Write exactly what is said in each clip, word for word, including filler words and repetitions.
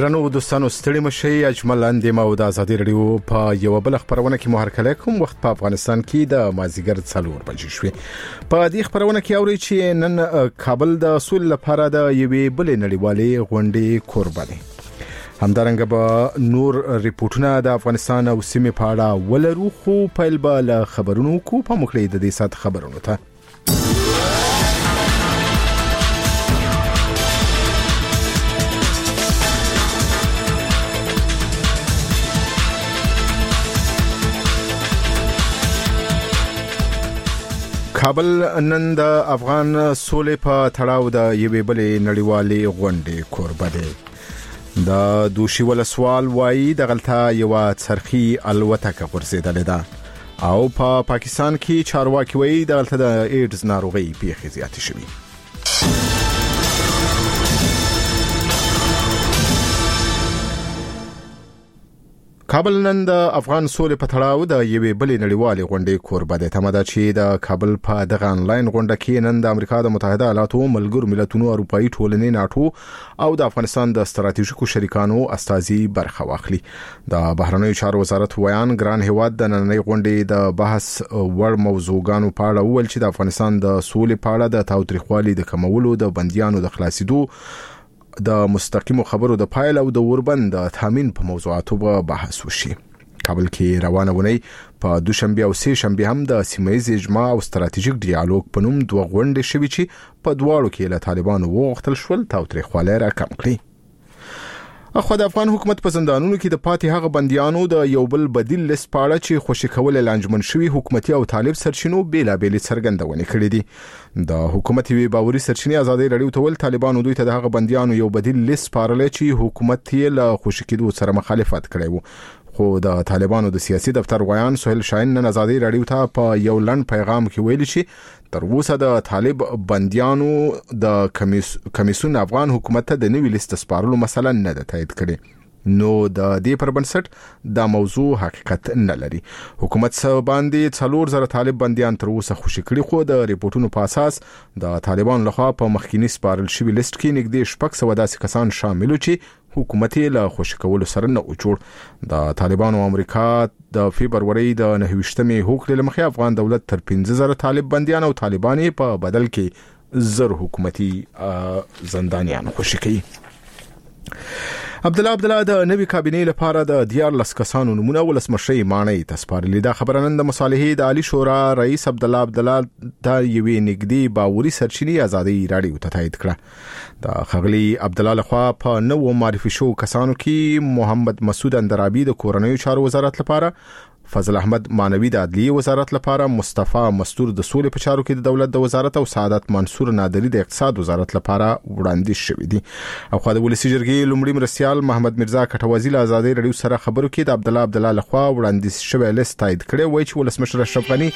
درنو دوستانو ستړي مشي اجمل اندې ما او د ازادي رادیو په یو بل خبرونه کې مو هرکله کوم وخت په افغانستان کې د مازیګر څلور بجې شوې په دې خبرونه کې اوري چې نن کابل د سول لپاره د یوې بلې نړیوالې غونډې کوربه دی. همدارنګه به نور ریپورتونه د افغانستان او سیمې په اړه ولرو خو پیل به له خبرونو کو په مخکې د دې سات خبرونو ته. کابل نن د افغان سولې په تړاو د یوې بلې نړیوالې غونډې کوربه دی. د دوشي ولسوال وایي د غلطه یو څرخي الوتکه غورځېدلې ده او په پا پاکستان کې چارواکي وایي د غلطه د ایډز ناروغي پیښې زیاتې شوې. کابل نن د افغان سولې په تړاو د یوې بلې نړیوالې غونډې کوربه دی. تمه ده چې د کابل په دغه انلاین غونډه کې نن د امریکا د متحده ایالاتو ملګرو ملتونو اروپאי ټولنې ناټو او د افغانستان د ستراتیژیکو شریکانو استازي برخه واخلي. د بهرنیو چارو وزارت ویان ګران هیواد د نننۍ غونډې د بحث وړ موضوعګانو په اړه وویل چې د افغانستان د سولې په اړه د تاوتریخوالي د کمولو، د بندیانو د خلاصېدو، د مستقیمو خبرو د پایل او د اوربند د تامین په موضوعاتو به بحث وشي. کابل کې روانه ونی په دوشنبه او سه شنبه هم د سیمایي اجماع او ستراتیژیک ډیالوګ په نوم دوه غونډې شوي چې په دواړو کې له طالبانو وغوښتل شول تاوتریخوالی را کم کړي. اخو د افغان حکومت په زندانونو کې د پاتې هغه بندیانو د یو بل بدیل لیست پاړه چې خوشی کول لانجمن شوی حکومتي او طالب سرچینو بیلا بیل څرګندونه کړې دي. د حکومت وی باوري سرچینې ازادي رادیو ته ول طالبانو دوی ته د هغه بندیانو یو بدیل لیست پاړل چې حکومت یې له خوشی کېدو سره مخالفت کړی وو. خو د طالبانو د سیاسي دفتر ویان سهیل شاهین نن ازادي رادیو ته په یو لنډ پیغام کې ویلي چې تر اوسه د طالب بندیانو د کمیسیون افغان حکومت ته د نوې لیست سپارلو مسله نه ده تایید کړې. نو د دې پر بنسټ د موضوع حقیقت نه لري. حکومت سره باندې څلور زره طالب بندیان تر اوسه خوشی کړي خو د ریپورتونو په اساس د طالبان لخوا په مخکینی سپارل شوی لیست کې نږدې شپږ سوه داسې کسان شامل چې حکومت له خوشی کولو سره نه اوچور. د طالبانو امریکا د فبرवरी د نهویشتمې هوکړې لمخې افغان دولت تر پنځه زره طالب بندیان او طالبان په بدل کې زر حکومتي زندانیان خوشی کوي. عبد الله عبد الله د نوی کابینې لپاره د دیار لس کسانو نمونه ولسمشي مانای تسپارلې. د خبرنه د مصالحې د عالی شورا رئیس عبد الله عبد الله د یوې نګدي باوري سرچینې ازادي رادیو ته تایید کړه. د خغلی عبد الله لخوا په نو معرفي شو کسانو کې محمد مسعود اندرابي د کورنیو چارو وزارت لپاره، فضل احمد مانوي د عدلیه وزارت لپاره، مصطفی مستور د سولې په چارو کې د دولت د وزارت او سعادت منصور نادری د اقتصاد وزارت لپاره وړاندیز شوی دي. او خو د ولسی جرګې لومړي مرستيال محمد مرزا کټوازی له ازادي رادیو سره خبرو کې د عبد الله عبد الله لخوا وړاندیز شوی لیست تایید کړي وای چې ولسمشر اشرف غنی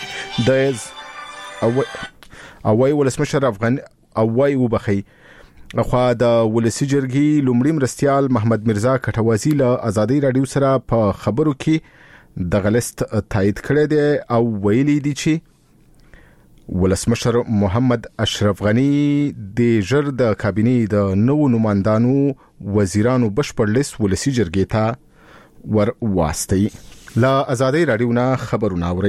د او او وای ولسمشر افغان او وای وبخي خو د ولسی جرګې لومړي مرستيال محمد مرزا کټوازی له ازادي رادیو سره په خبرو کې د غلست تایید کړی دی او ویلي دي چې ولسمشر محمد اشرف غنی د ژر د کابینې د نو نمائندانو وزیرانو بشپړ لیست ولسی جرګې ته ور واسطي. لا ازادي رادیو نه خبرونه اوري.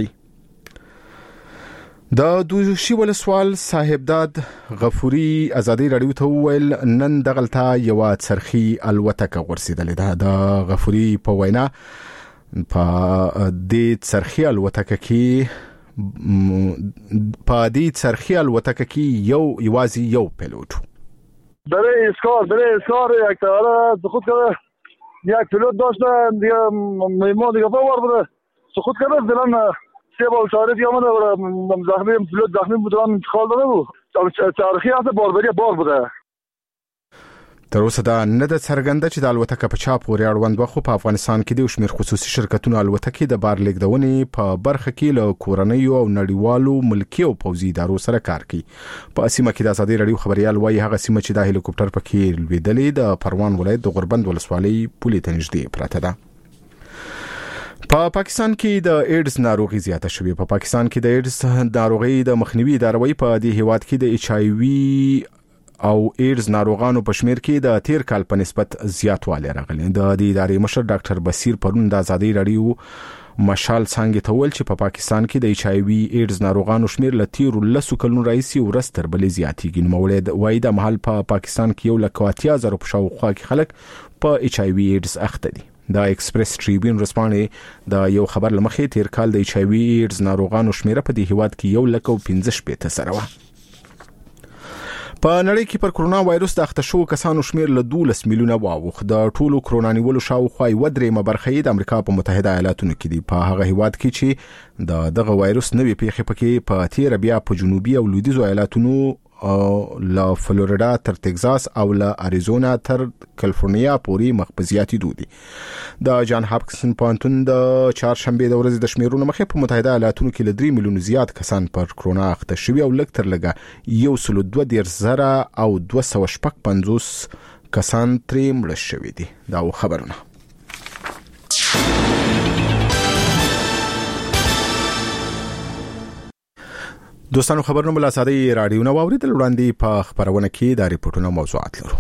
د دوشي ولسوال صاحبداد غفوري ازادي رادیو ته ویل نن دغلطه یو څرخي الوتکه غورځېدلې ده. د غفوري په وینا په دې څرخي الوتکه کې په دې څرخي الوتکه کې یو یوازې یو پیلوټ برای اسکار برای اسکار یک طیاره سقوط کرده. یک پیلوت داشته دیگه میمون دیگه باور بوده سقوط کرده. دلن سه بار شارفی آمده زخمی پیلوت زخمی بوده انتقال داده بود. څرخی هست باربری بار بوده. تر اوسه دا نه د څرګنده چې د الوتکه په چا پورې اړوند وخت په افغانستان کې د شمیر خصوصي شرکتونو الوتکې د بار لیږدونې په برخه کې له کورنیو او نړیوالو ملکی او پوځي ادارو سره کار کوي. په سیمه کې د ازادي رادیو خبريال وایي هغه سیمه چې د هلیکوپټر پکې لویدلې د پروان ولایت د غوربند ولسوالۍ پولې ته نږدې پراته ده. په پاکستان کې د ایډز ناروغي زیاته شوې. په پاکستان کې د ایډز ناروغي د مخنیوي ادارې په دې هیواد کې د ایچ آی وی او ایډز ناروغانو په شمیر کې د تیر کال په نسبت زیاتوالی راغلی. د دې ادارې مشر ډاکټر بصیر پرون د ازادي رادیو مشال څنګه ته ول چې په پاکستان کې د ایچ آی وی ایډز ناروغانو شمیر ل تیر لسو کلونو راځي ورځ تر بلې زیاتیږي. مولد وای د محل په پاکستان کې یو لک اتیا زره په شاوخوا کې خلک په ایچ آی وی ایډز اخته دي. د ایکسپریس ټریبیون رسپانې د یو خبر لمخې تیر کال د ایچ آی وی ایډز ناروغانو شمیر په دې هیواد کې یو لک او پنځه شپږ سره و. په نړۍ کې پر کرونا وایروس د اخته شو کسانو شمیر له دولس میلیونه واوښت. د ټولو کرونا نیولو شاوخوا یو درېمه برخه د امریکا په متحده ایالاتونو کې دي. په هغه هیواد کې چې د دغه وایروس نوې پیښې پکې په تیر بیا په جنوبي او لویدیځو ایالاتونو له فلوریدا تر ټکزاس او له اریزونا تر کالیفورنیا پورې مخبزياتي دودي. د جان هاپکینسن پوهنتون د چهارشنبه د ورځې د شمیرونو مخې په متحده ایالاتونو کې له درې میلیونو زیات کسان پر کرونا اخته شوي او لږ تر لږه یو سل دوه دېرش زره او دوه سوه شپږ پنځوس کسان ترې مړه شوي دي. دا خبرونه دوستانو خبرونه بل اساسي رادیو نو اوریدل وړاندې په خبرونه کې د ریپورتونو موضوعات لرو.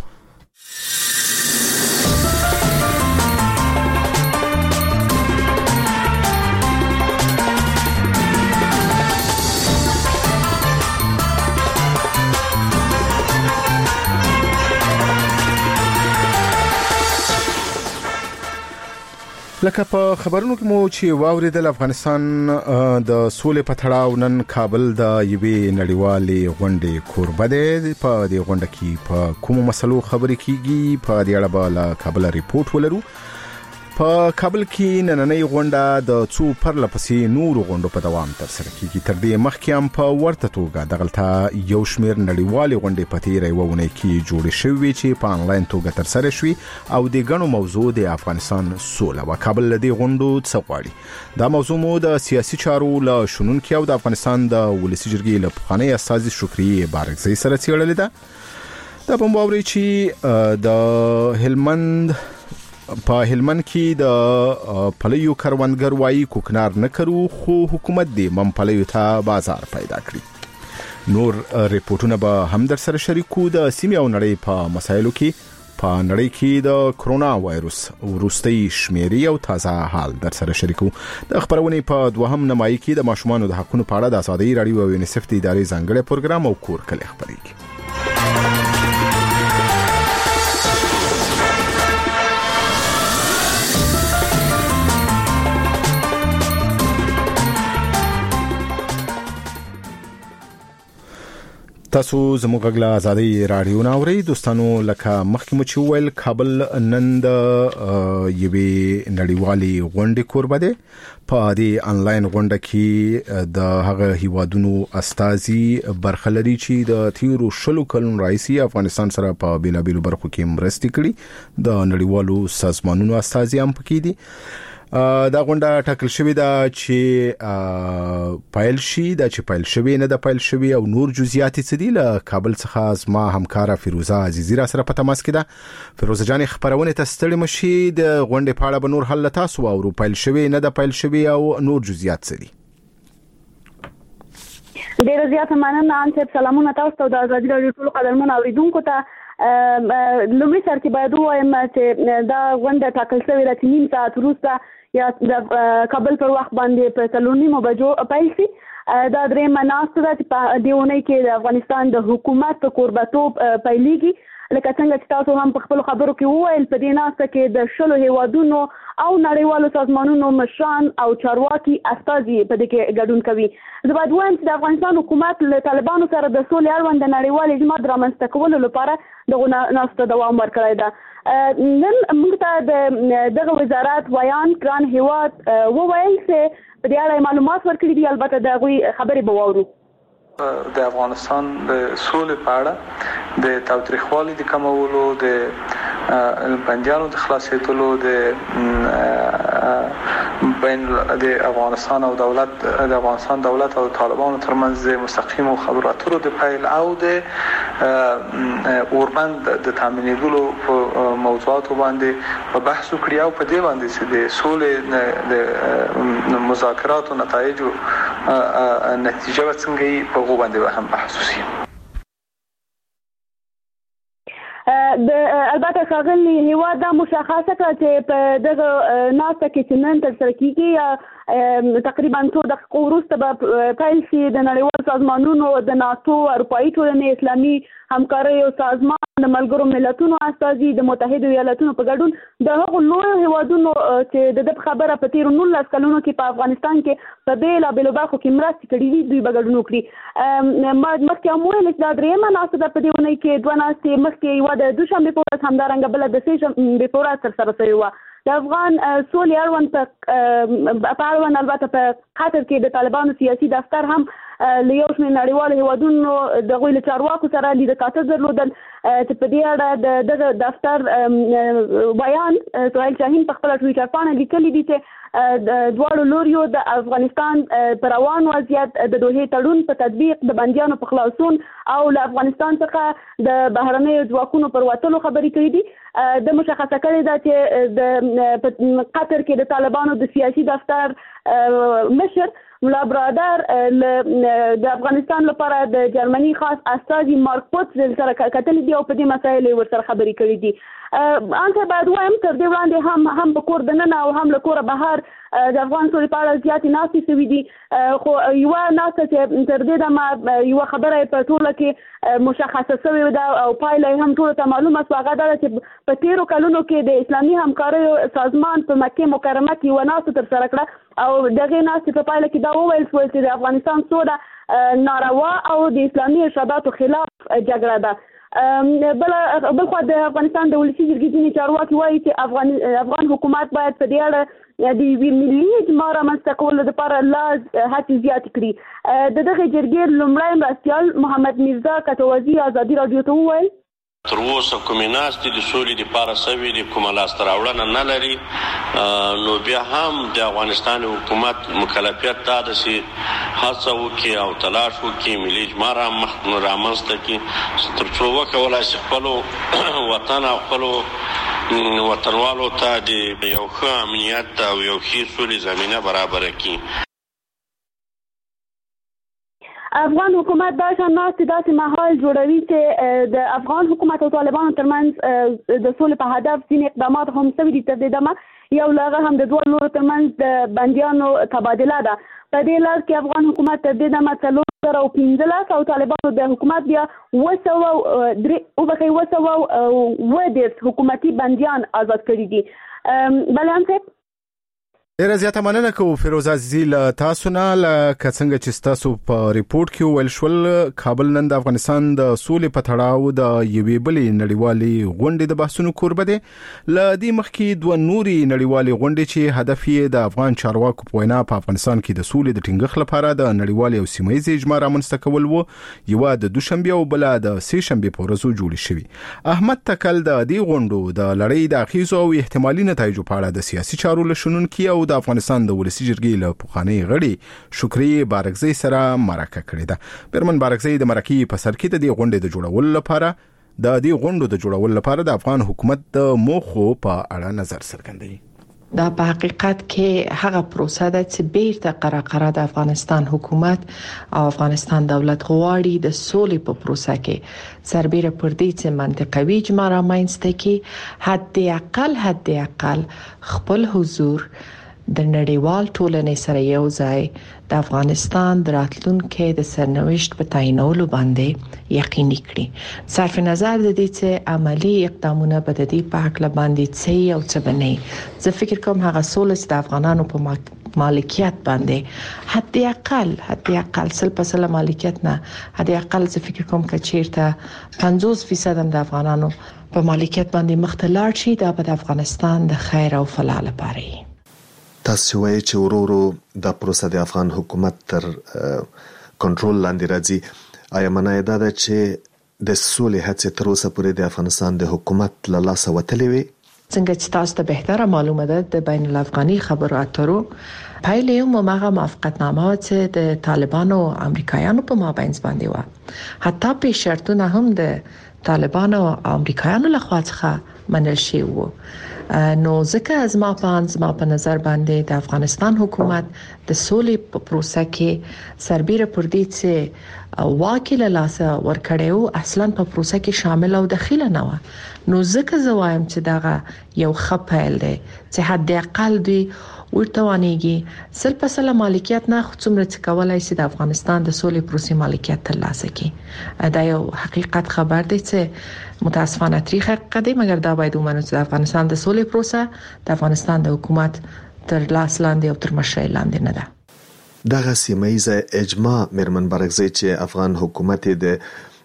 لکه په خبرونو کې مو چې واوریدل افغانستان د سولې په تړاو نن کابل د یوې نړیوالې غونډې کوربه دی. په دې غونډه کې په کومو مسلو خبرې کیږي په دې اړه به له کابل ریپورت ولرو. په کابل کې نننۍ غونډه د څو پرلپسې نورو غونډو په دوام تر سره کیږي. تر دې مخکې هم په ورته توګه دغلته یو شمیر نړیوالې غونډې په تیرې وونه کې جوړې شوې چې په انلاین توګه تر سره شوې او د غنو موضوع د افغانستان سوله او کابل لدی غونډو څخه غواړي. دا موضوع مو د سیاسي چارو له شنونکو او د افغانستان د ولسی جرګې له پخوانی استازي شکري بارکزی سره څېړلې ده. دا په موري چې د هلمند په هلمند کې د پلیو کروندګر وایي کوکنار نه کرو خو حکومت دې مم پلیو ته بازار پیدا کړی. نور ریپورتونه به هم در سره شریکو. د سیمې او نړۍ په مسایلو کې په نړۍ کې د کرونا وایروس وروستي شمیرې او تازه حال در سره شریکو. د خبرونه په دوهم نمایي کې د ماشومانو د حقوقو په اړه د ازادي رادیو او یونیسف د ادارې ځانګړي پروګرام او کور کلی خبرېږي. تاسو زموږ غږ ازادي رادیو ناوري. دوستانو لکه مخکې مو چې ویل کابل نن د یوې نړیوالې غونډې کوربه دی. په دې انلاین غونډه کې د هغه هیوادونو استازي برخه لري چې د تیرو شلو کلونو راځي افغانستان سره په بیلابیلو برخو کې مرستې کړي. د نړیوالو سازمانونو استازي هم پکې دي. دا غونډه ټاکل شوې ده چې پایل شي دا چې پایل شوې نه ده پایل شوې او نور جزئیات څه دي. له کابل څخه زما همکاره فیروزه عزیزی را سره په تماس کې ده. فیروزه جان خبرونه ته ستړي مشي د غونډې په اړه به نور حل تاسو او پایل شوې نه ده پایل شوې او نور جزئیات څه دي. ډیر زیات مننه ان سلامونه تاسو ته د ازادي رادیو ټول قدرمن اوریدونکو ته. لومړی سر کې باید وایم چې دا غونډه ټاکل شوې ده چې نیم ساعت وروسته یا د کابل پر وخت باندې په څلور نیمو بجو پیل شي. دا درېیمه ناسته ده چې په دې اونۍ کې د افغانستان د حکومت په کوربتوب پیلېږي. لکه څنګه چې تاسو هم په خپل خبرو کې وویل په دې ناسته کې د شلو هیوادونو او نړیوالو سازمانونو مشران او چارواکي استازي په دې کې ګډون کوي. زه باید وایم چې د افغانستان حکومت له طالبانو سره د سولې اړوند د نړیوال اعتماد رامنځته کولو لپاره دغه ناسته دوام ورکړی ده. نن موږ ته د دغه وزارت ویان ګران هیواد وویل چې په دې اړه معلومات ورکړي دي. البته د هغوی خبرې به واورو. د افغانستان د سولې په اړه د تاوتریخوالي د کمولو د بندیانو د خلاصېدلو د بین د افغانستان او دولت د افغانستان دولت او طالبانو ترمنځ مستقیم خبرو اترو د پیل او د اوربند د تامینېدلو په موضوعاتو باندې په بحث وکړي او په دې باندې چې د سولې د مذاکراتو نتایج نتیجه څنګه په غو باندې هم بحث وشي. د البته ښاغلي هیواد دا مشخصه کړه چې په دغه ناسته کې چې نن ترسره کیږي تقریبا څو دقیقو وروسته به پیل شي د نړیوالو سازمانونو د ناتو اروپایي ټولنې اسلامي همکاریو سازمان د ملګرو ملتونو استازي د متحده ایالاتونو په ګډون د هغو لویو هیوادونو چې د خبره په تیرو نولس کلونو کې په افغانستان کې په بېلابېلو برخو کې مرستې کړي دي دوی به ګډون وکړي. مخکې هم ویل چې دا درېیمه ناسته ده په دې اونۍ کې دوه ناستې مخکې یوه د دوشنبې په ورځ همدارنګه بله د سې شنبې په ورځ ترسره شوې وه. د افغان سولې اړوند په اړوند البته په قطر کې د طالبانو سیاسي دفتر هم له یو شمېر نړیوالو هیوادونو د هغوی له چارواکو سره لیده کاته درلودل چې په دې اړه د دغه دفتر بیان سهیل شاهین په خپله ټویټر پاڼه لیکلي دي چې دواړو لوریو د افغانستان په روان وضعیت د دوحې تړون په تطبیق د بندیانو په خلاصون او له افغانستان څخه د بهرنیو ځواکونو پر وتلو خبرې کړې دي. د مشخصه کړې ده چې د قطر کې د طالبانو د سیاسي دفتر مشر ملا برادر د افغانستان لپاره د جرمني خاص استازي مارک پوتس سره کتلې دي او په دې مسایلو ورسره خبرې کړې دي. انته باید وایم تر دې وړاندې هم هم په کور دننه او هم له کوره بهر د افغان سولې په اړه زیاتې ناستې شوي دي، خو یوه ناسته چې تر دې دمه یوه خبره یې په ټوله کې مشخصه شوې ده او پایله یې هم ټولو ته معلومه شوه، هغه دا ده چې په تېرو کلونو کې د اسلامي همکاریو سازمان په مکې مکرمه کې یوه ناسته ترسره کړه او دغې ناستې په پایله کې دا وویل شول چې د افغانستان سوله ناروا او د اسلامي ارشاداتو خلاف جګړه ده. بل بل خو د افغانستان د ولسي جرګې ځینې چارواکي وایي چې افغان افغان حکومت باید په دې اړه د یوې ملي اجماع رامنځته کولو لپاره لا هڅې زیاتې کړي. د دغې جرګې لومړی مرستیال محمد میرزا کټوازي ازادي راډیو ته وویل تر اوسه کومې ناستې د سولې دپاره سوي دي کومه لاسته راوړنه نه لري، نو بیا هم د افغانستان حکومت مکلفیت دا ده چې هڅه وکړي او تلاش وکړي ملي اجماع رامنځته کړي تر څو وکولی شي خپلو وطن او خپلو وطنوالو ته د یو ښه امنیت او یو ښې سولې زمینه برابره کړي. افغان حکومت دا شان ناستې داسې ماحول جوړوي چې د افغان حکومت او طالبانو ترمنځ د سولې په هدف ځینې اقدامات هم شوي دي تر دې دمه، یو له هغه هم د دوه لورو ترمنځ د بندیانو تبادله ده. په دې لړ کې افغان حکومت تر دې دمه څلور زره او پنځلس او طالبانو د حکومت بیا اوه سوه درې وبخښئ اوه سوه اووه دېرش حکومتي بندیان آزاد کړي دي. بلیان صاحب ډیره زیاته مننه کوو فیروز عزیزي له تاسو نه، لکه څنګه چې تاسو په ریپورت کې ویل شول کابل نن د افغانستان د سولې په تړاو د یوې بلې نړیوالې غونډې د بحثونو کوربه دی. له دې مخکې دوه نورې نړیوالې غونډې چې هدف یې د افغان چارواکو په وینا په افغانستان کې د سولې د ټینګښت لپاره د نړیوالې او سیمه ییزې اجماع رامنځته کول وو، یوه د دوشنبې او بله د سې شنبې په ورځو جوړې شوې. احمد تکل د دې غونډو د لړۍ د اغیزو او احتمالي نتایجو په اړه د سیاسي چارو له شنونکي او د افغانستان د ولسي جرګې له پخوانۍ غړي شکري بارکزۍ سره مرکه کړې ده. برمن بارکزۍ د مرکې په سر کې د دې غونډې د جوړولو لپاره د دې غونډو د جوړولو لپاره د افغان حکومت د موخو په اړه نظر څرګندوي. دا په حقیقت کې هغه پروسه ده چې بیرته قراقره د افغانستان حکومت او افغانستان دولت غواړي د سولې په پروسه کې سربېره پر دې چې منطقوي اجماع رامنځته کړي، حد اقل حد اقل خپل حضور د نړیوال ټولنې سره یو ځای د افغانستان د راتلونکي د سرنوشت په تعیینولو باندې یقیني کړي، صرف نظر د دې چې عملی اقدامونه به د دې په حق باندې څه او څه بنئ. زه فکر کوم هغه سولې چې د افغانانو په مالکیت باندې حد اقل حد اقل سل په سل مالکیت نه حد اقل زه فکر کوم چې چیرته پنځوس فیصد هم د افغانانو په مالکیت باندې مختلط شي، دا به د افغانستان د خیر او فلاح لپاره. تاسو وایي چې ورو ورو د پروسه د افغان حکومت تر کنټرول لاندې راځي، آیا معنی دا ده چې د سولې هڅې تر اوسه پورې د افغانستان د حکومت له لاسه وتلې وي؟ څنګه چې تاسو ته بهتره معلومه ده د بین الافغاني خبرو اترو پایله یو مغه موافقتنامه چې د طالبانو او امریکایانو په مابین باندې و، حتی په شرطونه هم د طالبانو او امریکایانو لخوا څخه منل شوی وو. نو ځکه از ما په ما په نظر باندې د افغانستان حکومت د سولې په پروسه کې سربېره پر دې چې واکه له لاسه ورکړیو اصلا په پروسه کې شامل او داخله نه و. نو ځکه زه وایم چې دا یو خپل دی چې حد اقل دی ورتوانېږي سل په سل مالکیت نه څومره څه کولای شي د افغانستان د سولې پروسې مالکیت ترلاسه کړي. دا یو حقیقت خبر دی چې متاسفانه تاریخ حقیقت دی، مګر دا باید ومنو چې د افغانستان د سولې پروسه د افغانستان د حکومت تر لاس لاندې او تر مشرۍ لاندې نه ده. دغه سیمایي اجماع میرمن برګزی چې افغان حکومت د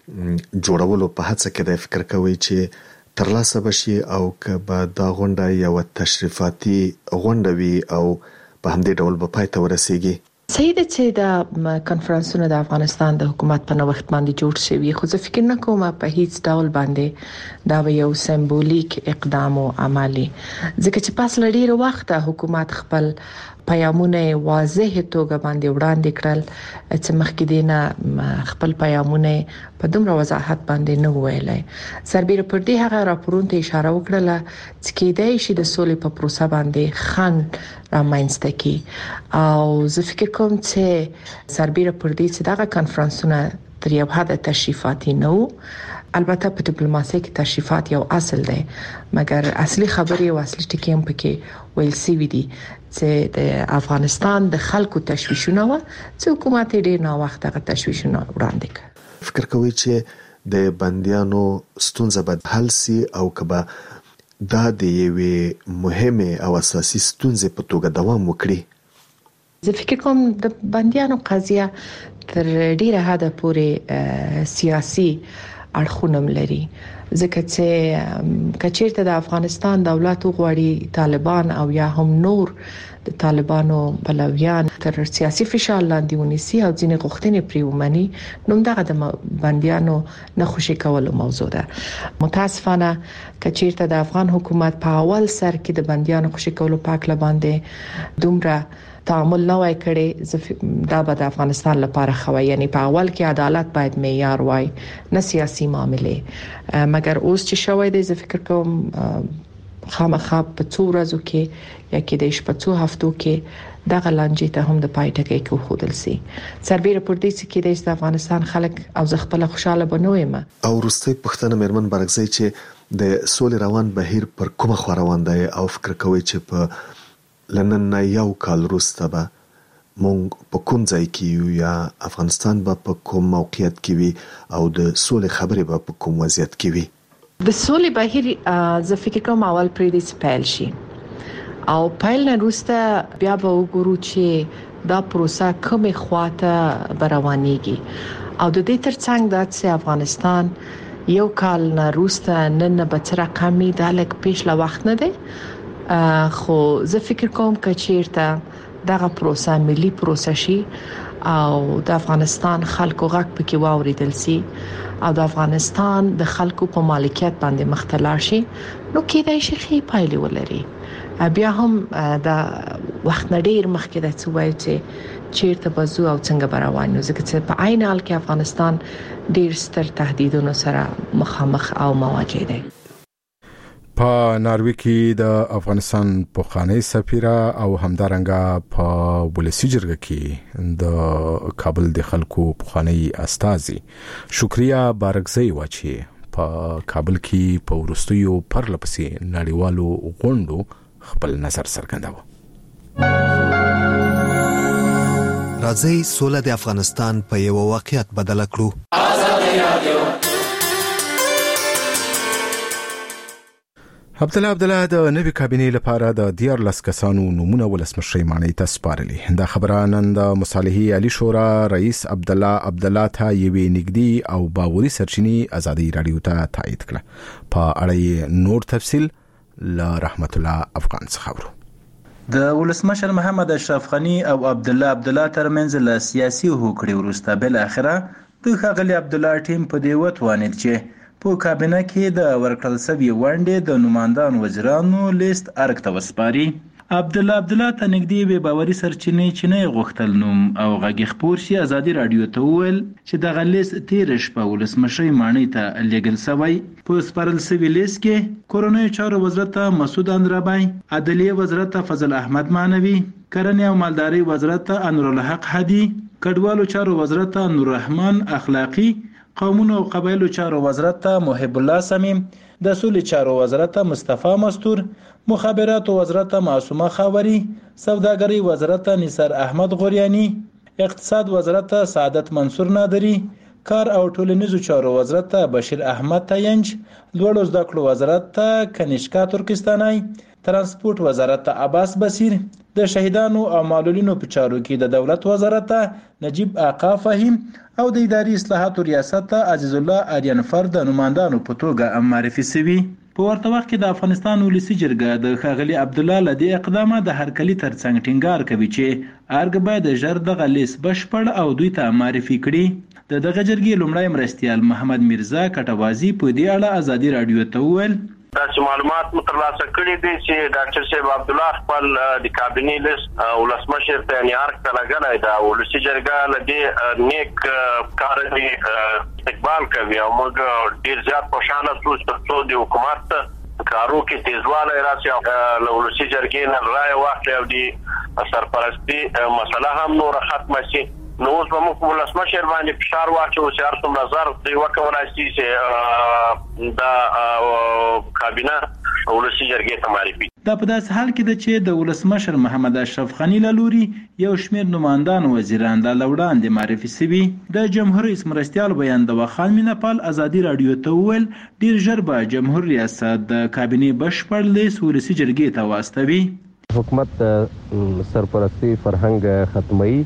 جوړولو په هڅه کې د فکر کوي چې ترلاسه بشي او که به دا غونډه یو تشریفاتي غونډه وي او په همدې ډول به پای ته ورسیږي. صحیح ده چې دا کنفرانسونه د افغانستان د حکومت په نوښت باندې جوړ شوي، خو زه فکر نه کوم په هیڅ ډول باندې دا یو سمبولیک اقدام او عملی، ځکه چې پاس لړیر وخت حکومت خپل پیامونه واضح توګه باندې وړاندې کړل چې مخکې دینه خپل پیامونه په دومره وضاحت باندې نه ویلای. سربېره پر دې هغه راپورونو ته اشاره وکړه چې کېدای شي د سولې په پروسه باندې خنډ رامنځته کی، او زه فکر کوم چې سربېره پر دې چې دغه کنفرانسونه تر یو حد تشریفاتي نه وو. البته په ډیپلوماسي کې تشریفات یو اصل دی، مګر اصلي خبرې او اصلي ټکي هم پکې ویل سوي دي چې د افغانستان د خلکو تشویشونه و چې حکومت ډېر نه وخت هغه تشویشونه وړاندې کړ. فکر کوي چې د بنديانو ستونزه به حل سي او کبه دا د یوې مهمه او اساسي ستونزې په توګه دوام وکړي؟ زه فکر کوم د بنديانو قضیه تر ډیره حده پورې سیاسي اړخونه لري، ځکه چې کچیرته د افغانستان دولت غواړي طالبان او یا هم نور د طالبانو بلویان تر سیاسي فشار لاندې ونیسي او ځینې غوښتنې پرې ومني، نو دغه د بنديانو نه خوشي کولو موضوع ده. متاسفانه کچیرته د افغان حکومت په اول سر کې د بنديانو خوشي کولو پاک لباندې دومره تعامل نه وای کړی، دا به د افغانستان لپاره خوي، یعنی په اول کې عدالت باید معیار وای نه سیاسي معاملې. مګر اوس چې شوی دی زه فکر کوم خامخا په څو ورځو کې یا کې د شپږ هفتو کې دغه لانجې ته هم د پای ټکی کې خودل سي. سربېره پر دې چې د افغانستان خلک او زه خپل خوشاله بنوم. او وروستۍ پوښتنه میرمن برګزی چې د سولې روان بهیر پر کومه خوا روان دی او فکر کوي چې په لنن یو کال وروسته به مونږ په کوم ځای کې یو یا افغانستان به په کوم موقعیت کې وي او د سولې خبرې به په کوم وضعیت کې وي؟ د سولې بهیر زه فکر کوم اول پرې دې پیل شي او پیل نه وروسته بیا به وګورو چې دا پروسه کومه خواته روانېږي او د دې ترڅنګ د چې افغانستان یو کال نه وروسته نن به تر رقمي د لک پیش لا وخت نه دی، خو زه فکر کوم چې چیرته دغه پروسه ملي پروسه شي او د افغانستان خلکو غږ پکې واوریدل سي او د افغانستان د خلکو په مالکیت باندې مختلف شي، نو کېدای شي خې پایلې ولري. بیا هم دا وخت نډیر مخکې د څوای چې چیرته بزو او څنګه براوانو، ځکه چې په عین حال کې افغانستان ډیر ستر تهدیدونو سره مخامخ او مواجه دی. په ناروې کې د افغانستان پخوانی سفیره او همدارنګه په ولسی جرګه کې د کابل د خلکو پخوانی استازي شکریا بارګزی و چې په کابل کې په ورستیو پرلپسې نړیوالو غونډو خپل نظر څرګنداوه. راځي سوله د افغانستان په یو واقعیت بدل کړو. عبد الله عبد الله د نوي کابینې لپاره د دیار لس کسانو نمونه ولسمشر مانې ته سپارلې. دا خبره نن د مصالحې علی شورا رئیس عبد الله عبد الله ته یوې نګدي او باوري سرچینې ازادي رادیو ته تایید کړه. په اړه نور تفصیل ل رحمت الله افغان څخه ورو. د ولسمشر محمد اشرف غنی او عبد الله عبد الله ترمنځ له سیاسي هوکړې وروسته بل اخره د ښاغلي عبد الله ټیم په دی وتوانید چې په کابینه کې د ورکړل شوی وړاندې د نوماندان وزیرانو لیست ارګ ته وسپاري. عبد الله عبد الله ته نږدې به باوري سرچینې چې نه غوښتل نوم او غږی خبر شي ازادي رادیو ته وویل چې د غلیس تیر شپه ولسمشر مانې ته لېګل سوی. په سپارل سوي لیست کې کورونای چارو وزارت مسعود اندرابای، عدلیه وزارت فضل احمد مانوي، کرنې او مالداري وزارت انور الحق هدي، کډوالو چارو وزارت ته نور رحمان اخلاقی، قومونو او قبایلو چارو وزارت ته محب الله سمیم، د سولې چارو وزارت ته مصطفی مستور، مخابراتو وزارت ته معصومه خاوري، سوداګرۍ وزارت ته نثار احمد غوریانی، اقتصاد وزارت ته سعادت منصور نادری، کار او ټولنیزو چارو وزارت ته بشیر احمد تاینج، لوړو زده کړو وزارت ته کنیشکا ترکستانای، ترانسپورت وزارت ته عباس بصیر، د شهیدانو او معلولینو په چارو کې د دولت وزارت ته نجیب آقا فهیم او د اداري اصلاحاتو ریاست ته عزیز الله آریان فرد نمائندانو په توګه معرفي شوي. په ورته وخت کې د افغانستان ولسی جرګه د ښاغلي عبدالله لدی اقدامه د هرکلي ترڅنګ ټینګار کوي چې ارګ باید ژر دغه لیست بشپړ او دوی ته معرفي کړي. د دغه جرګې لومړی مرستیال محمد میرزا کټوازی په دې اړه ازادي رادیو ته وویل داسې معلومات مو ترلاسه کړي دي چې ډاکټر صاحب عبدالله خپل د کابینې لیست ولسمشر ته یعنې ارګ ته لګلی ده. ولسي جرګه له دې نیک کار استقبال کوي او موږ ډېر زیات خوشحاله شو تر څو د حکومت کارو کې تیزوالی راشي او له ولسي جرګې نه رایه واخلي او د سرپرستي مسله هم نوره ختمه شي. نو اوس به موږ په ولسمشر باندې فشار واچوو چې هر څومره زر دوی وکولی شي چې دا کابینه ولسي جرګې ته معرفي. دا په داسې حال کې ده چې د ولسمشر محمد اشرف غني له لوري یو شمېر نمایندان وزیران لا له وړاندې معرفي شوي. د جمهور رئیس مرستیال بیاندوه خان مینهپال ازادي راډیو ته وویل ډېر ژر به جمهور ریاست د کابینې بشپړ لیست ولسي جرګې ته واستوي. حکومت سرپرستي فرهنګ ختموي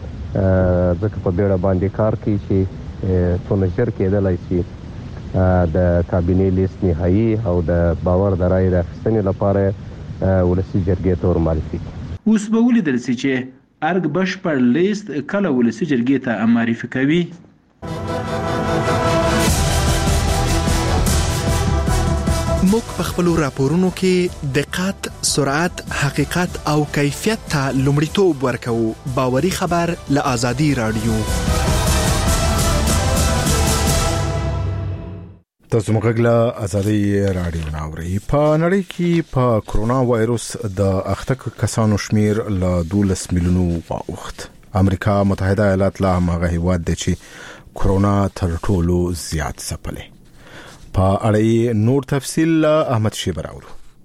ځکه په بیړه باندې کار کوي چې څونه ژر کېدلی شي د کابینې لیست نهایي او د باور د رایې د اخیستنې لپاره ولسي جرګې ته ورمعرفي کړي. اوس به ولیدل شي چې ارګ بشپړ لیست کله ولسي جرګې ته معرفي کوي. موږ په خپلو راپورونو کې دقت، سرعت، حقیقت او کیفیت ته لومړیتوب ورکوو. باوري خبر له آزادي راډیو. تاسو موږ له آزادي راډیو ناوړي. په نړۍ کې په کرونا وایروس د اخته کسانو شمیر له دولس میلیونو واوښت. امریکا متحده ایالات لا هغه هیواد دی چې کرونا تر ټولو زیات ځپلی. په اړه نور تفصیل احمد شیبر راوړو.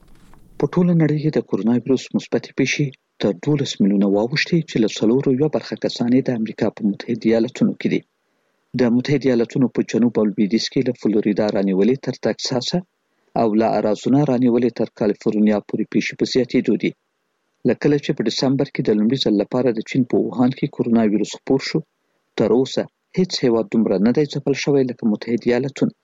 په ټوله نړۍ کې د کرونا وایروس مثبت پیښې تر دولس میلیونه واوښتې چې له څلورو یو برخه کسان د امریکا په متحده ایالاتونو کې دي. د متحده ایالاتونو په جنوب او لویدیځ کې له فلوریدا رانیولې تر تکساس او له اریزونا رانیولې تر کالیفورنیا پورې پیښې په زیاتېدو دي. لکه چې په دسمبر کې د لومړي ځل لپاره د چین په ووهان کې کرونا وایروس خپور شو، تر اوسه هیڅ هیواد دومره نه دی ځپل شوی لکه متحده ایالاتونه.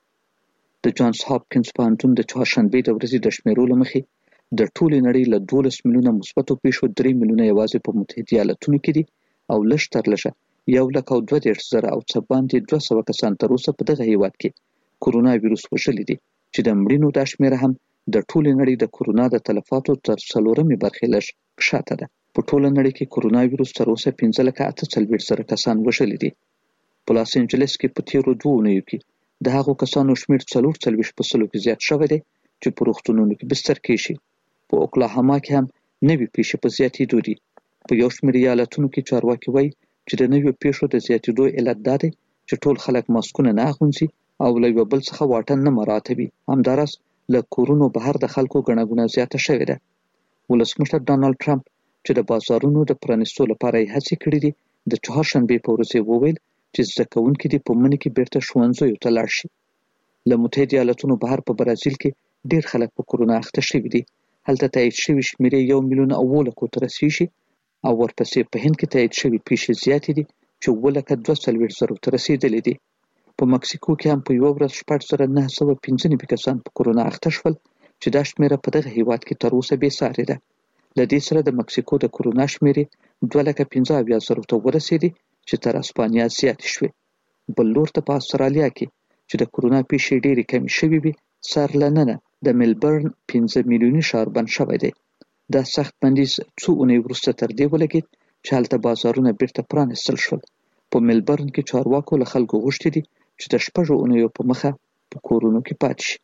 د جانز هاپکینز پوهنتون د چهارشنبې د ورځې د شمیرو له مخې د ټولې نړۍ له دولس میلیونه مثبتو پیښو درې میلیونه یوازې په متحده ایالاتونو کې دي او لږ تر لږه یو لک او دوه دېرش زره او څه باندې دوه سوه کسان تر اوسه په دغه هیواد کې کرونا وایروس وژلي دي چې د مړینو دا شمیره هم د ټولې نړۍ د کرونا د تلفاتو تر څلورمې برخې لږ شاته ده. په ټوله نړۍ کې کرونا وایروس تر اوسه پنځه لکه اته څلوېښت زره کسان وژلي دي. په لاس انجلس کې په تیرو دوو اونیو کې د هغو کسانو شمیر څلور څلوېښت په سلو کې زیات شوی دی چې په روغتونونو کې بستر کېږي. په اوکلاهاما کې هم نوې پیښې په زیاتېدو دي. په یو شمېر ایالتونو کې چارواکي وایي چې د نویو پیښو د زیاتېدو علت دا دی چې ټول خلک ماسکونه نه اغوندي او له یو بل څخه واټن نه مراعاتوي. همداراز له کورونو بهر د خلکو ګڼه ګوڼه زیاته شوې ده. ولسمشر ډانالډ ټرمپ چې د بازارونو د پرانیستو لپاره یې هڅې کړې دي د چهارشنبې په ورځ وویل چې زده کوونکي دې په مني کې بیرته ښوونځیو ته لاړ شي. له متحده ایالتونو بهر په برازیل کې ډېر خلک په کرونا اخته شوي دي. هلته تایید شوي شمېرې یو میلیون او اووه لکو ته رسیږي او ورپسې په هند کې تایید شوي پیښې زیاتې دي چې اووه لکه دوه څلوېښت زرو ته رسېدلې دي. په مکسیکو کې هم په یوه ورځ شپږ زره نهه سوه پنځه نوي کسان په کرونا اخته شول چې دا شمېره په دغه هیواد کې تر اوسه بې سارې ده. له دې سره د مکسیکو د کرونا شمېرې دوه لکه پنځه اویا زرو ته ورسېدې چې تر اسپانیا زیاتې شوې. بل لور ته په استرالیا کې چې د کرونا پیښې ډېرې کمې شوې وي سرلننه د ملبرن پنځه میلیوني ښار بند شوی دی. دا سخت بندیز څو اونۍ وروسته تر دې ولګېد چې هلته بازارونه بیرته پرانیستل شول. په ملبرن کې چارواکو له خلکو غوښتي دي چې د شپږو اونیو په مخه په کورونو کې پاتې شي.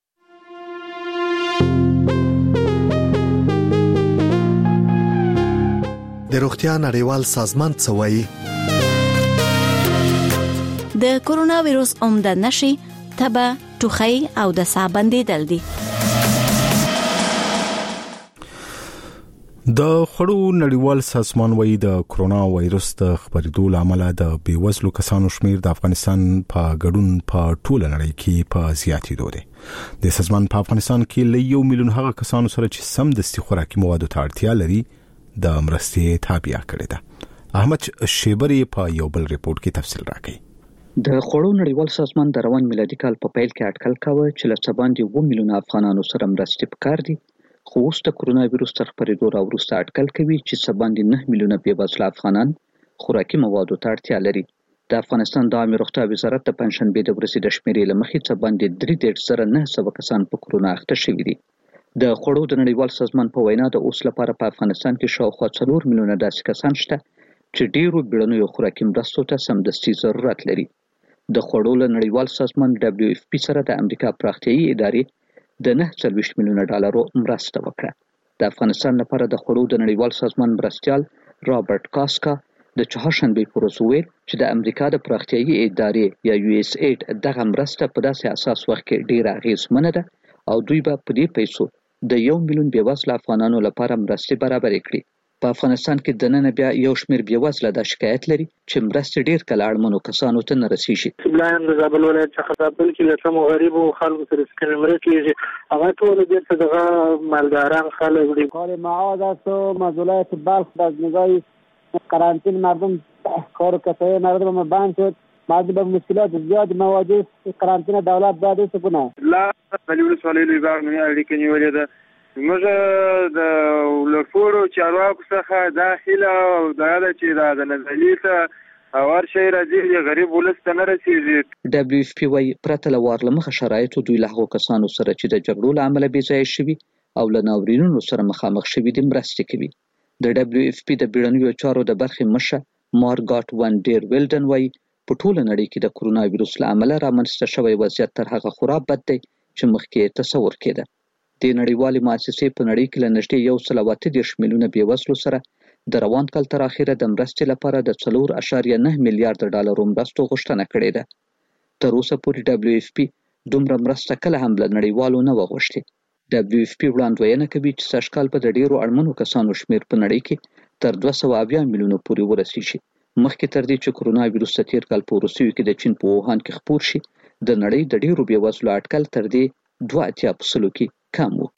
د روغتیا نړیوال سازمان څه وایي؟ د کورونا وایروس عمده نشي تبه، ټوخی او د ساه بندیدل دي. د خړو نړیوال سازمان وایي د کرونا وایروس د خبرېدو لامل د بیوزلو کسانو شمیر د افغانستان په ګډون په ټوله نړۍ کې په زیاتېدو دی. د سازمان په افغانستان کې له یو میلیون هغه کسانو سره چې سمدستي خوراکي موادو ته اړتیا لري د مرستې تابع کړي ده. احمد شیبری په یو بل ریپورت کې تفصیل راکړي. د خړو نړیوال سازمان د روان میلادي کال په پیل کې اټکل کاوه چې له څه باندې اووه میلیونه افغانانو سره مرستې پکار دي، خو اوس د کرونا وایروس تر خپرېدو راوروسته اټکل کوي چې څه باندې نه میلیونه بېوزله افغانان خوراکي موادو ته اړتیا لري. د افغانستان د عامه روغتیا وزارت د پنجشنبې د ورځې د شمیرې له مخې څه باندې درې دېرش زره نه سوه کسان په کرونا اخته شوي دي. د خړو د نړیوال سازمان په وینا د اوس لپاره په افغانستان کې شاوخوا څلور میلیونه داسې کسان شته چې ډېرو بیړنیو خوراکي مرستو ته سمدستي ضرورت لري. د خړو له نړیوال سازمان دبلیو اف پی سره د امریکا پراختیایي ادارې د نه څلوېښت میلیونه ډالرو مرسته وکړه. د افغانستان لپاره د خړو د نړیوال سازمان مرستیال رابرټ کاسکا د چهارشنبې په ورځ وویل چې د امریکا د پراختیایي ادارې یا یو اس ایډ دغه مرسته په داسې اساس وخت کې ډیره اغیزمنه ده او دوی به په دې پیسو د یو میلیون بېوزله افغانانو لپاره مرستې برابرې کړي. په افغانستان کې دننه بیا یو شمېر بېوزله دا شکایت لري چې مرستې ډېر کله اړمنو کسانو ته نه رسیږي. بلایم د زابل ولایت څخه زابل کې له کومو غریبو خلکو سره سکرین مرستې کېږي، هغه ټول بیرته دغه مالداران خلک دي. کار معاد است و مزولایت بلخ از نگاه قرنطین مردم کار و کسای مردم بند شد، مردم به مشکلات زیاد مواجه. قرنطین دولت باید ایسه کنه. لا بلیول سوالی لیبار منی اړیکې نیولې ده. موږ د لورپورو چارواکو څخه دا هیله او دا ده چې دا د نزلي ته هر شی راځي غریب ولس ته نه رسېږي. دبلیو اف پی وايي پرته له وار له مخه شرایطو دوی له هغو کسانو سره چې د جګړو له امله بېځایه شوي او له ناورینونو سره مخامخ شوي دي مرستې کوي. د دبلیو اف پی د بیړنیو چارو د برخې مشره مارګاټ ون ډیر ویلډن وايي په ټوله نړۍ کې د کرونا وایروس له امله رامنځته شوی وضعیت تر هغه خورا بد دی چې مخکې تصور کېده. د نړیوالې مؤسسې په نړۍ کې له نږدې یو سل او اته دېرش میلیونه بېوزلو سره د روان کال تر اخره د مرستې لپاره د څلور اعشاریه نه میلیارډ ډالرو مرستو غوښتنه کړې ده. تر اوسه پورې دبلیو اف پی دومره مرسته کله هم له نړیوالو نه وه غوښتې. دبلیو اف پی وړاندوینه کوي چې سږکال به د ډېرو اړمنو کسانو شمیر په نړۍ کې تر دوه سوه اویا میلیونو پورې ورسیږي. مخکې تر دې چې کرونا وایروس د تېر کال په وروستیو کې د چین په ووهان کې خپور شي، د نړۍ د ډېرو بېوزلو اټکل تر دې دوه اتیا په سلو کې کم و.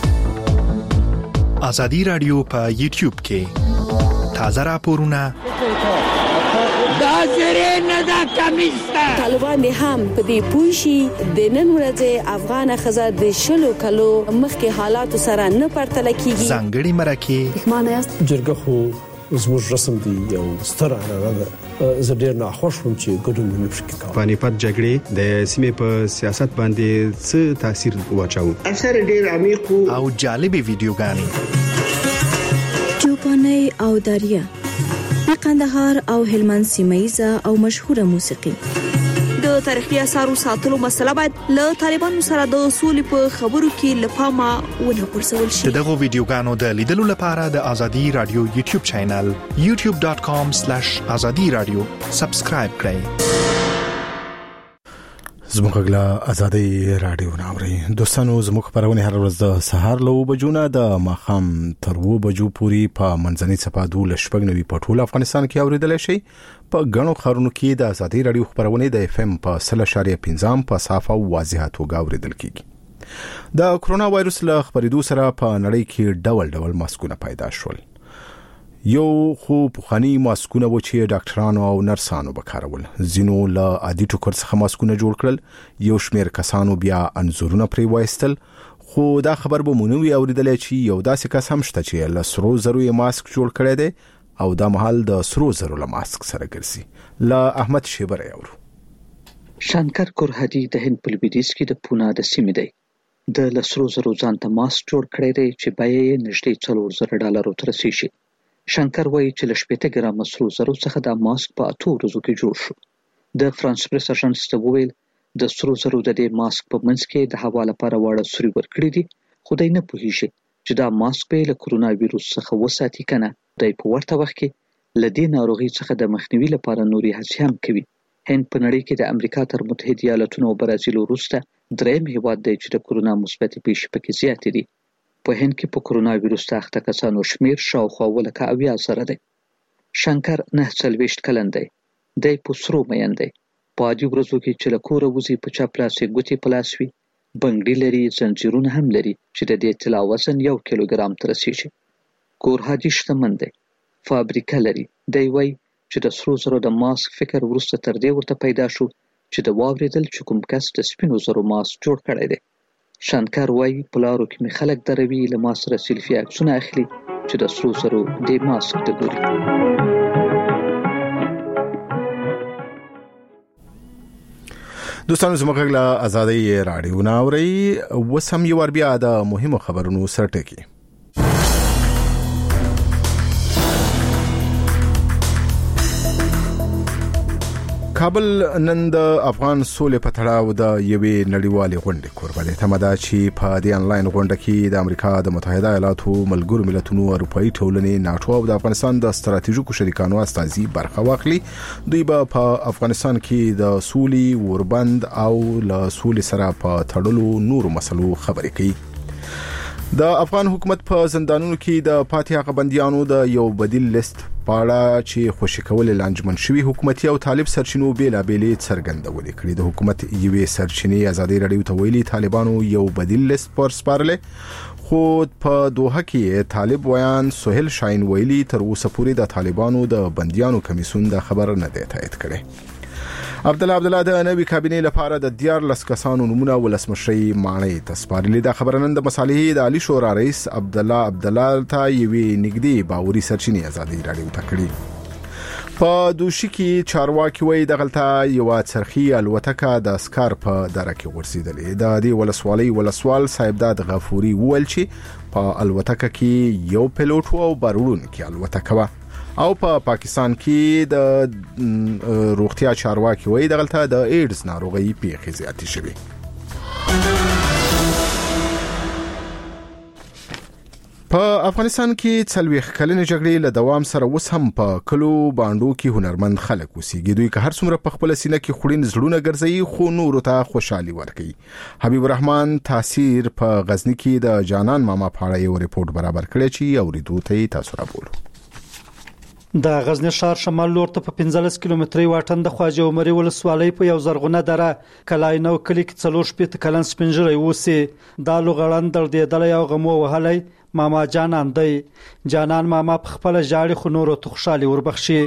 ازادي رادیو په یوټیوب کې تازه راپورونه دا زری نه دا کمیسته طالبان دي هم په دې پوه شي د نن ورځې افغان ښځه د شلو کلو مخکې حالاتو سره نه پرتله کیږي. ځانګړي مرکې معنی است جرګه خو زموږ رسم دی یو ستر عنعنه ده. زه ډېر ناخوښ وم چې ګډون مې نشو کولی. پانیپت جګړې د سیمې په سیاست باندې څه تاثیر واچاوه؟ اثر ډېر عمیق او جالبې ویډیوګانې چوپانۍ او داریا د قندهار او هلمند سیمه او مشهوره موسیقي. د تاریخي اثارو ساتلو مسله باید له طالبانو سره د اصول په خبرو کې لپاره ونه پرسول شي. دغه ویډیوګانو د لیدلو لپاره د ازادي رادیو یوټیوب چینل یو ټیوب ډاټ کام سلیش ازادي رادیو سبسکرایب کړئ. زموږ غلا ازادي رادیو ناوړي دوستانو، زموږ خبرونه هر ورځ د سهار له بجونه د ماخام تر و بجو پوري په منځني صفه دوه شپږ نوي په ټول افغانستان کې اوریدل شي. په غنو خبرونو کې د ازادي رادیو خبرونه د اف ام په صفر اعشاریه پنځه په صافه او واضحه توګه اوریدل کیږي. د کرونا وایروس له خبرېدو سره په نړۍ کې ډول ډول ماسکونه پیدا شول. یو خو پخوانی ماسکونه و چې ډاکټرانو او نرسانو بکارول، ځینو له عادي ټوکر څخه ماسکونه جوړ کړل، یو شمیر کسانو بیا انزورونه پرې وایستل. خو دا خبر به مونږ وی اوریدل چې یو داسې کس هم شته چې له سرو زرو یې ماسک جوړ کړی دی او دا مهال د سرو زرو له ماسک سره ګرځي. له احمد شیبر یورو. شانکر کورهدی د هند په لویدیځ کې د پونا د سیمې دی. د لسرو زرو ځان ته ماسک جوړ کړی دی چې بیه یې نږدې څلور زره ډالرو ته رسیږي. شانکر وایي چې له شپېته ګرامه سرو زرو څخه دا ماسک په اتو ورځو کې جوړ شو. د فرانس پریس اژانس ته وویل د سرو زرو د دې ماسک په منځ کې د هوا لپاره واړه سوري ورکړي دي، خو دی نه پوهیږي چې دا ماسک به له کرونا وایروس څخه وساتي کنه. دی په ورته وخت کې له دې ناروغۍ څخه د مخنیوي لپاره نورې هڅې هم کوي. هند په نړۍ کې د امریکا تر متحده ایالاتونو او برازیل وروسته دریم هیواد دی چې د کرونا مثبتې پیښې پکې زیاتې دي. په هند کې په کرونا ویروس ته اخته کسانو شمیر شاوخوا ولکه اویا زره دی. شنکر نه څلوېښت کلن دی. دی په سرو مین دی. په عادي ورځو کې چې له کوره وځي په چپ لاس یې ګوتې په لاس وي، بنګړي لري، زنځیرونه هم لري چې د دې طلا وزن یو کیلوګرام ته رسیږي. ګورهادي شتمن دی. فابریکه لري. دی وایي چې د سرو زرو د ماسک فکر وروسته تر دې ورته پیدا شو چې د واورېدل چې کوم کس د سپینو زرو ماسک جوړ کړی دی. شنکر وایي په لارو کې مې خلک دروي، له ما سره سیلفي عکسونه اخلي چې د سرو زرو دې ماسک ته ګوري. دوستانو زموږ له آزادۍ راډیو نه اورئ. اوس هم یو ور بیا د مهمو خبرونو سرټکی. کابل نن د افغان سولې په تړاو د یوې نړیوالې غونډې کوربه دی. تمه ده چې په دې انلاین غونډه کې د امریکا د متحده ایالاتو، ملګرو ملتونو، اروپایي ټولنې، ناټو او د افغانستان د ستراتیژیکو شریکانو استازي برخه واخلي. دوی به په افغانستان کې د سولې، وربند او له سولې سره په تړلو نورو مسلو خبرې کوي. د افغان حکومت په زندانونو کې د پاتې هغه بنديانو د یو بدیل لیست پاړه چې خوشی کول لانجمن شوی حکومتي او طالب سرچینو بیلابېلې څرګندولې کړې. د حکومت یوې سرچینې آزادۍ راډیو ته ویلي طالبانو یو بدیل لیست پر سپارلې، خو په دوحه کې طالب ویان سهیل شاین ویلي تر اوسه پورې د طالبانو د بنديانو کمیسیون د خبر نه دی تایید کړی. عبد الله عبد الله د نوې کابینې لپاره د دیار لس کسانو نمونه ولسمشي مانای ته سپارلې. د خبرنن د مصالحې د عالی شورا رئیس عبد الله عبد الله ته یوې نګدي باوري سرچینې آزادۍ راډیو ته کړی. په دوشي کې چارواکي وایي د غلطه یو څرخي الوتکه د اسکار په دره کې ورسېدلې. د دې ولسوالۍ ولسوال صاحبداد غفوري وویل چې په الوتکه کې یو پیلوټ او بارونکي الوتکه و او په پا پاکستان کې د روغتیا چارواکي وایي د غلطه د ایډز ناروغي پیښې زیاتې شوې. په افغانستان کې څلوېښت کلنې جګړې له دوام سره اوس هم په کلو باندو کې هنرمند خلک اوسېږي. دوی که هر څومره په خپل سینه کې خوړین زړونه ګرځي خو نورو ته خوشحالي ورکوي. حبیب الرحمن تاثیر په غزنی کې د جانان ماما په اړه یو ریپورت برابر کړی چې اوریدو ته تاسو را بولو. د غزنی ښار شمال لور ته په پنځلس کیلومتري واټن د خواجه عمري ولسوالۍ په یو زرغونه دره کلای نو کلی کې څلور شپېته کلن سپینږیری اوسي. دا لوغړن دردېدلی او غمو وهلی ماما جانان دی. جانان ماما په خپله ژاړي خو نورو ته خوشحالي وربخشي.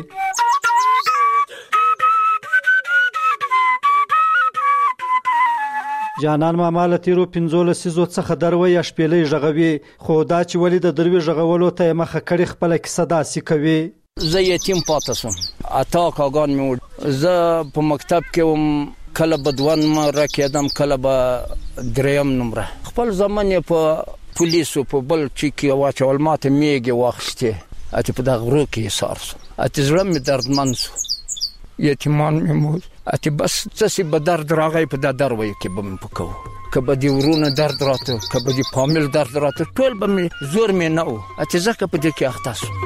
جانان ماما له تیرو پنځو لسیزو څخه دروي یا شپېلۍ غږوي، خو دا چې ولې د دروي غږولو ته مخه کړي خپله کیسه داسې کوي. زه یتیم پاتې شوم، اتا کاغان مې وړ. زه په مکتب کې وم، کله به دوه نمره کېدم، کله به دریم نمره. خپل زمان یې په پولیسو په بل چې کې واچول، ماته میږې واخیستې، اته په دغه غرو کې ایسار شوم. اته زړه مې دردمن شو، یتیمان مې مول. اته بس څه به درد راغی په دا دروي کې به مې پکو، که به دې ورونه درد راته، که به دې فامیل درد راته، ټول به مې زور مې نه و. اته ځکه په دې کې اخته شوم.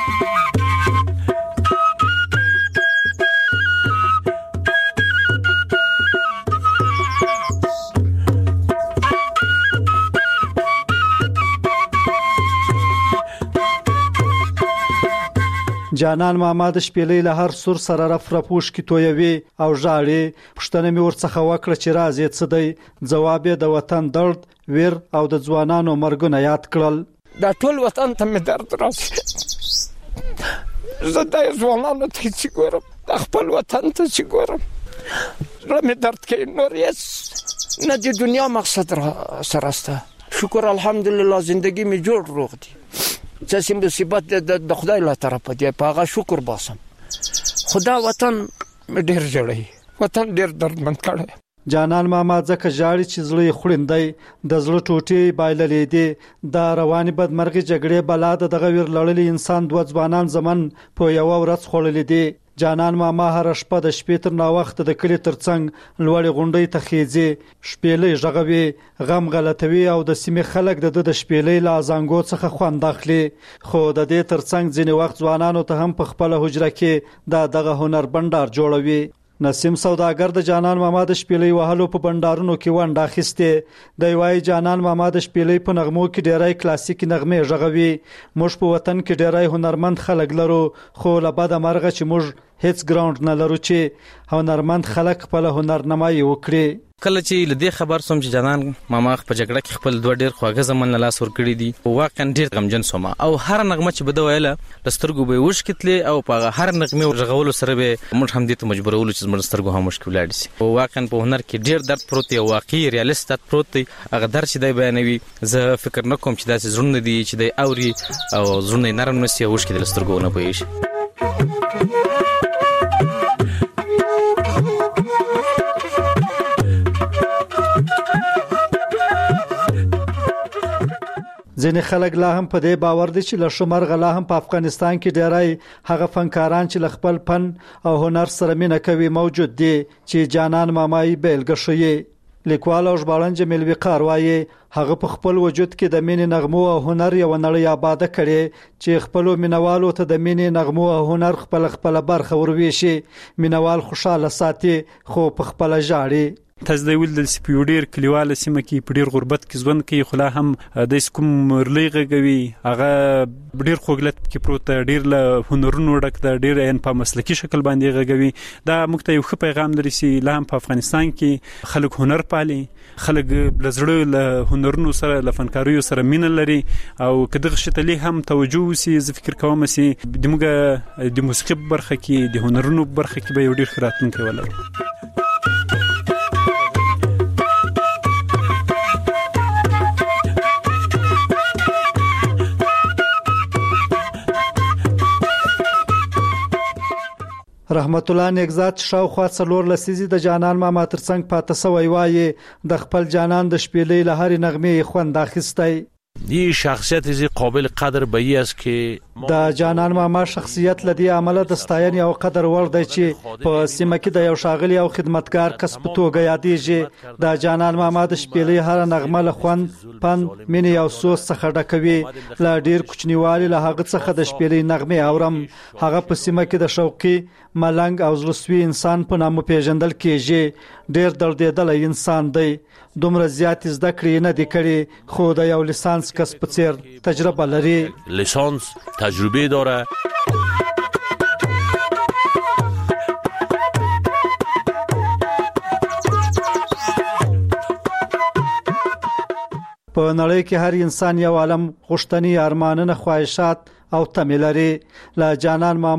جانان ماما د شپېلۍ له هر سور سره رف رپوش کې تویوي او ژاړي. پوښتنه مې ورڅخه وکړه چې راز یې څه دی. جواب یې د وطن درد، ویر او د ځوانانو مرګونه یاد کړل. دا ټول وطن ته مې درد راځي. زه د ځوانانو ته چې ګورم، د خپل وطن ته چې ګورم، زړه مې درد کوي. نور هېڅ نه د دنیا مقصد را سره شته. شکر الحمدلله زندگی مې جوړ روغ دی. چې سیم مصیبت د خدای له طرفه دی، په هغه شکر باسم. خدا وطن ډېر جوړي، وطن ډېر دردمن کړی. جانان ماما ځکه ژاړي چې زړه یې خوړندی، د زړه ټوټې بایللې دي. د روانې بدمرغي جګړې بلا د دغه ویر لړلي انسان دوه ځوانان زمن په یوه ورځ خوړلې دي. جانان ماما هر شپه د شپې تر ناوخته د کلي ترڅنګ لوړې غونډۍ ته خېځي، شپېلۍ غږوي، غم غلطوي او د سیمې خلک د د شپېلۍ له ازانګو څخه خوند اخلي. خو د دې ترڅنګ ځینې وخت ځوانانو ته هم په خپله حجره کې د دغه هنر بندار جوړوي. نسیم سوداګر د جانان ماما د شپېلې وهلو په بندارونو کې ونډه اخیستې دی. وایي جانان ماما د شپېلې په نغمو کې ډېری کلاسیکي نغمې غږوي. موږ په وطن کې ډېری هنرمند خلک لرو، خو له بده مرغه چې موږ هیڅ ګراوند نه لرو چې هنرمند خلک خپل هنرنمایي وکړي. کله چې لدې خبر سوم چې جانان ماما په جګړه کې خپل دوه ډېر خواږه زمن له لاس ورکړي دي، واقعا ډېر غمجن سوم او هر نغمه چې بده ویله لسترګو به وشکتلې او په هر نغمه ورغولو سره به موږ هم دې ته مجبورولو چې زموږ سترګو هم مشکل لاړ شي. او واقعا په هنر کې ډېر درد پروت دی، واقعي ریالیست درد پروت دی. هغه درد چې دی بیانوي زه فکر نه کوم چې داسې زړونه دي چې دی اوري او زړونه نرم نشي او وشکې لسترګو نه پوهیږي. ځینې خلک لا هم په دې باور دي چې له شمرغه لا هم په افغانستان کې ډېری هغه فنکاران چې له خپل فن او هنر سره مینه کوي موجود دي چې جانان مامای بیلګه ښیي. لیکوال او ژباړن جمیل وقار وایي هغه په خپل وجود کې د مینې نغمو او هنر یو نړۍ آباده کړي چې خپل مینوالو ته د مینې نغمو او هنر خپل خپل برخه ورويشي. مینوال خوشاله ساتي خو په خپل ژاړي. تاسو د ول د سپیوډیر کلیواله سیمه کې په ډیر غربت کې ژوند کوي، خو لا هم د سکوم مرلي غږوي. هغه ډیر خوګلت کې پروت ډیر له هنرونو ډک د ډیر ان په مسلکي شکل باندې غږوي. دا موږ ته یو ښه پیغام دري چې لا هم په افغانستان کې خلک هنر پالي، خلک لزړه له هنرونو سره له فنکاریو سره مینه لري او کدغه شتلې هم توجه وسی. زه فکر کوم چې د موږ د موسیقي برخه کې د هنرونو برخه کې به یو ډیر خراتونکو ولرو. رحمت الله نگزاد شاوخوا څلور لسیزې د جانان ماما ترڅنګ پاتې سوی وایي د خپل جانان د شپېلې له هرې نغمې خوند اخیستی. این شخصیت از قابل قدر به ای است که د جانان ماما شخصیت لدی عمله د ستاینې او قدر وړ دی چې په سیمه کې د یو شاغلی او خدمتګار کس په توګه یادېږي. د جانان ماما د شپېلې هر نغمه له خوند، پند، مینې او سوز څخه ډکوي. له ډیر کوچنیوالي له هغه څخه د شپېلې نغمې اورم. هغه په سیمه کې د شوقي، ملنګ او زړسوي انسان په نامه پیژندل کېږي. ډیر دردېدلی انسان دی. دومره زیات زده کړې نه دي کړې، خو د یو لیسانس کس په څیر تجربه لري. لیسانس تجربه داره. په نړۍ کې هر انسان یو عالم غوښتنې، ارمانونه، خواهشات او تمې لري. له جانان ماما